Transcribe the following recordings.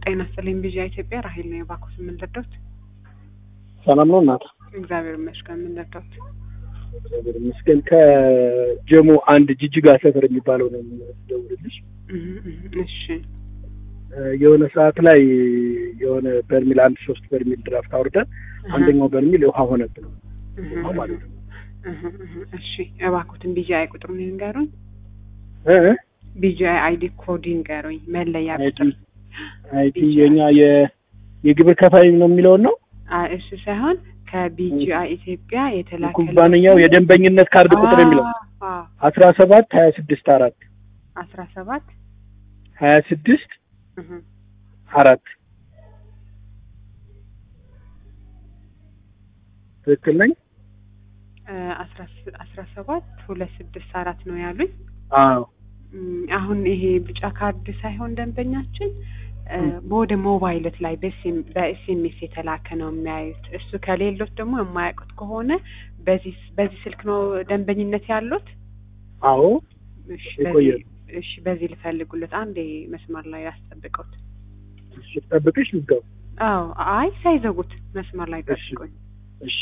ጤና ይስጥልኝ ቢጂ ኢትዮጵያ ራሄል ነው የባኩስ ምን ልርዳዎት? ሰላም ነው እናት? እግዚአብሔር ይመስገን ምን ልርዳዎት? እግዚአብሔር ይመስገን። ከጀሞ አንድ ጅጅጋ ሰፈር የሚባለው ነው ደውልልሽ። እሺ የሆነ ሰዓት ላይ የሆነ በርሚል 3 በርሚል ድራፍት አውርደን አንደኛው በርሚል ውሃ ሆነብን ማለት ነው። እሺ እባክዎትን ቢጂ አይ ቁጥሩን ይንገሩኝ። ቢጂ አይዲ ኮድ ይንገሩኝ። መለያ ቁጥር አይቲ የኛ የግብር ከፋይ ነው የሚለው ነው። እሺ ሳይሆን ከቢጂአይ ኢትዮጵያ የተላከ ኩባንያው የደንበኝነት ካርድ ቁጥር የሚለው 17264 4 ትክክል ነኝ? 17264 ነው ያሉኝ። አዎ አሁን ይሄ ቢጫ ካርድ ሳይሆን ደንበኛችን ወደ ሞባይልት ላይ በኤስኤምኤስ የተላከ ነው የሚያዩት። እሱ ከሌሎት ደግሞ የማያውቁት ከሆነ በዚህ ስልክ ነው ደንበኝነት ያሉት? አዎ እሺ በዚህ ልፈልጉለት አንዴ መስመር ላይ ያስጠብቁት። እሺ ጠብቅሽ ልትገቡ? አዎ አይ ሳይዘጉት መስመር ላይ ጠብቁኝ። እሺ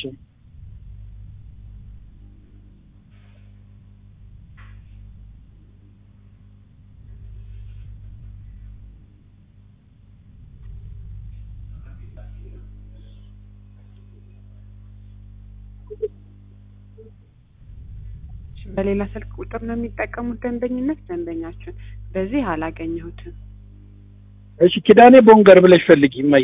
በሌላ ስልክ ቁጥር ነው የሚጠቀሙት ደንበኛችን በዚህ አላገኘሁትም። እሺ ኪዳኔ ቦንገር ብለሽ ፈልጊ ማየ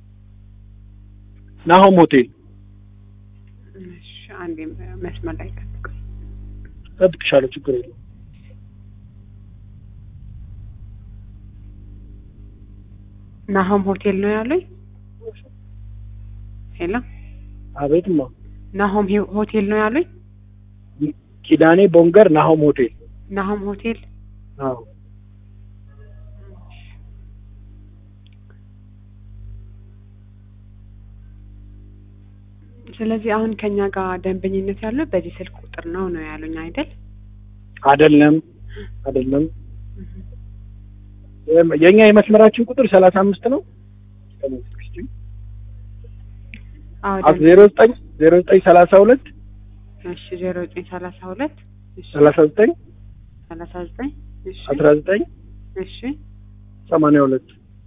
ናሆም ሆቴል። እሺ አንዴ መስመር ላይ ጠብቅሻለሁ ችግር የለም። ናሆም ሆቴል ነው ያሉኝ? ሄሎ አቤትማ። ናሆም ሆቴል ነው ያሉኝ? ኪዳኔ ቦንገር ናሆም ሆቴል። ናሆም ሆቴል? አዎ ስለዚህ አሁን ከኛ ጋር ደንበኝነት ያለው በዚህ ስልክ ቁጥር ነው ያሉኝ አይደል? አይደለም የኛ የመስመራችን ቁጥር 35 ነው። አዎ 0932 እሺ 0932 እሺ 39 እሺ 19 እሺ 82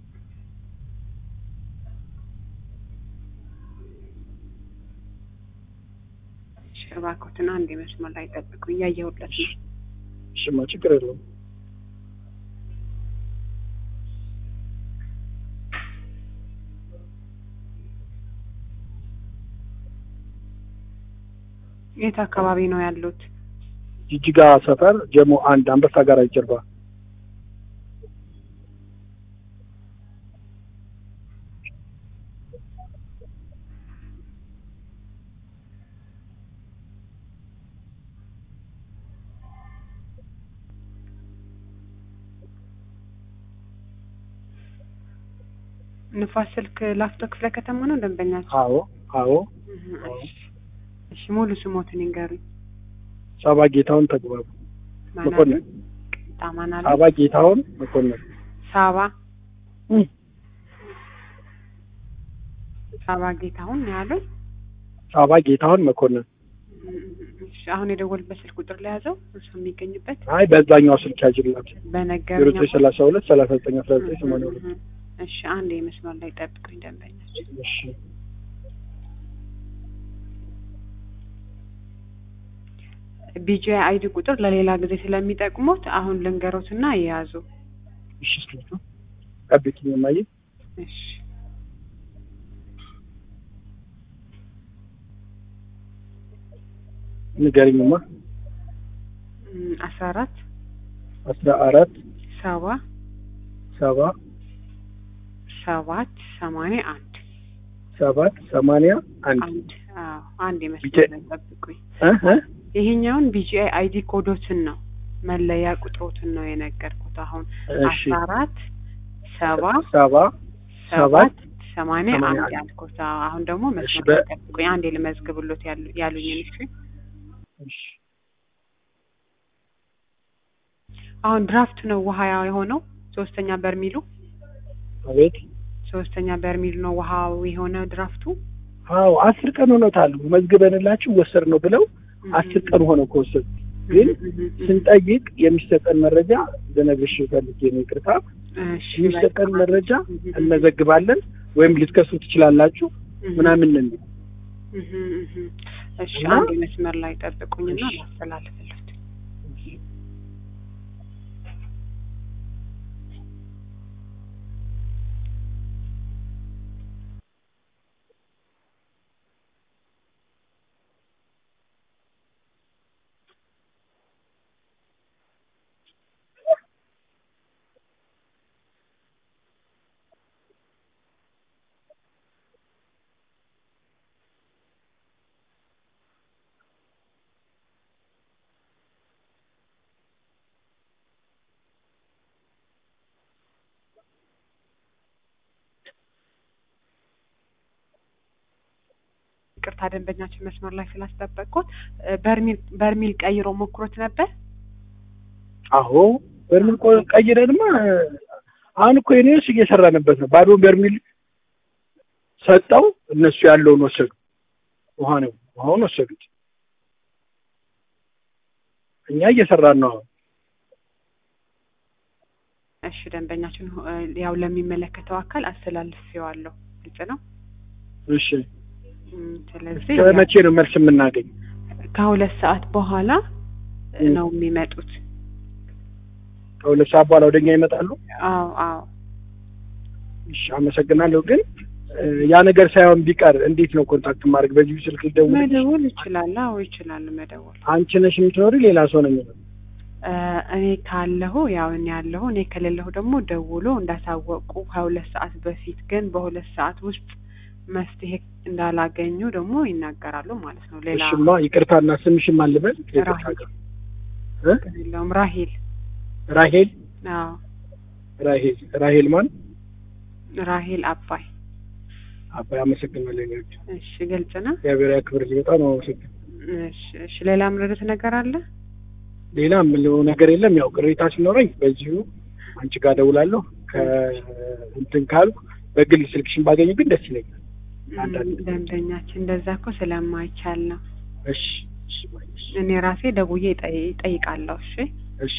እባክዎትን አንዴ መስመር ላይ ጠብቁ እያየሁለት ነው። እሺማ ችግር የለውም። የት አካባቢ ነው ያሉት? ጅጅጋ ሰፈር ጀሞ አንድ አንበሳ ጋራጅ ጀርባ። ንፋስ ስልክ ላፍቶ ክፍለ ከተማ ነው ደንበኛችን? አዎ እሺ ሙሉ ስሞትን ይንገሩኝ። ሳባ ጌታውን ተግባቡ መኮንን። ታማናለ ሳባ ጌታውን መኮንን። ሳባ ጌታውን ያለው? ሳባ ጌታውን መኮንን። እሺ አሁን የደወልበት ስልክ ቁጥር ላይ ያዘው እሱ የሚገኝበት? አይ በዛኛው ስልክ ያጅላት በነገርኛ 32 39 19 82። እሺ አንዴ መስመር ላይ ጠብቁኝ ደንበኛችን። እሺ ቢጂ አይዲ ቁጥር ለሌላ ጊዜ ስለሚጠቅሙት አሁን ልንገሮትና ይያዙ። እሺ እስኪ አብቂኝ ማየ። እሺ ንገሪኝማ። 14 7 81 አንዴ መስመር ላይ ጠብቁኝ። ይሄኛውን ቢጂአይ አይዲ ኮዶችን ነው መለያ ቁጥሮችን ነው የነገርኩት። አሁን 14 7 81 ያልኩት። አሁን ደግሞ መስመር ላይ ጠብቁኝ አንዴ ልመዝግብሎት ያሉኝን። እሺ አሁን ድራፍት ነው ውሃ የሆነው 3ኛ በርሚሉ? አቤት ሶስተኛ በርሚል ነው ውሃው የሆነ ድራፍቱ? አዎ 10 ቀን ሆኖታል መዝግበንላችሁ ወሰድ ነው ብለው 10 ቀን ሆኖ ከወሰዱ ግን ስንጠይቅ የሚሰጠን መረጃ ለነብሽ ፈልጌ ነው ይቅርታ የሚሰጠን መረጃ እንዘግባለን ወይም ልትከሱ ትችላላችሁ ምናምን ነው እሺ አንድ መስመር ላይ ጠብቁኝና ላስተላልፍልዎት ቅርታ ደንበኛችን መስመር ላይ ስላስጠበቁት በርሚል ቀይሮ ሞክሮት ነበር? አዎ በርሚል ቀይረንማ አሁን እኮ እኔስ እየሰራንበት ነው ባዶ በርሚል ሰጣው እነሱ ያለውን ወሰዱ ውሃውን ወሰዱት እኛ እየሰራን ነው እሺ ደንበኛችን ያው ለሚመለከተው አካል አስተላልፌዋለሁ ግልጽ ነው እሺ ስለዚህ መቼ ነው መልስ የምናገኝ ከ2 ሰዓት በኋላ ነው የሚመጡት ከ2 ሰዓት በኋላ ወደኛ ይመጣሉ አዎ እሺ አመሰግናለሁ ግን ያ ነገር ሳይሆን ቢቀር እንዴት ነው ኮንታክት ማድረግ በዚህ ስልክ መደወል ይችላል አዎ ይችላል መደወል አንቺ ነሽ የምትኖሪ ሌላ ሰው ነው እኔ ካለሁ ያው እኔ ያለሁ እኔ ከሌለሁ ደግሞ ደውሎ እንዳሳወቁ ከ2 ሰዓት በፊት ግን በ2 ሰዓት ውስጥ መፍትሄ እንዳላገኙ ደግሞ ይናገራሉ ማለት ነው ሌላ እሺማ ይቅርታና ስምሽም አልበል ራሄል ማን ራሄል አባይ አመሰግናለሁ እሺ ግልጽ ነው ያበራ ክብር በጣም አመሰግናለሁ እሺ ሌላ ምረጥ ነገር አለ ሌላ ምንም ነገር የለም ያው ቅሬታ ሲኖረኝ በዚሁ አንቺ ጋር ደውላለሁ ከእንትን ካልኩ በግል ስልክሽን ባገኝ ግን ደስ ይለኛል ደንበኛችን እንደዛ እኮ ስለማይቻል ነው እሺ እኔ ራሴ ደውዬ ጠይቃለሁ እሺ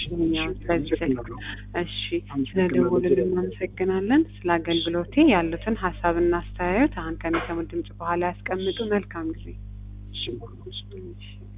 እሺ ስለደወሉልን እናመሰግናለን ስለ አገልግሎቴ ያሉትን ሐሳብና አስተያየት አሁን ከሚሰሙት ድምጽ በኋላ ያስቀምጡ መልካም ጊዜ እሺ